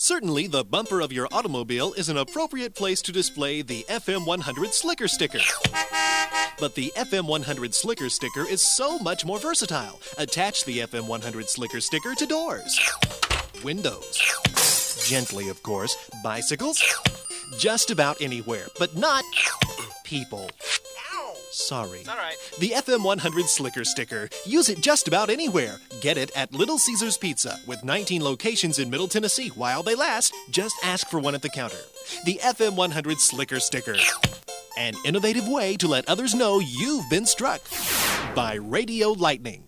Certainly, the bumper of your automobile is an appropriate place to display the FM 100 Slicker sticker. But the FM 100 Slicker sticker is so much more versatile. Attach the FM 100 Slicker sticker to doors, windows, gently of course, bicycles, just about anywhere, but not people. Sorry. It's all right. The FM 100 Slicker sticker. Use it just about anywhere. Get it at Little Caesars Pizza with 19 locations in Middle Tennessee. While they last, just ask for one at the counter. The FM 100 Slicker sticker. An innovative way to let others know you've been struck by Radio Lightning.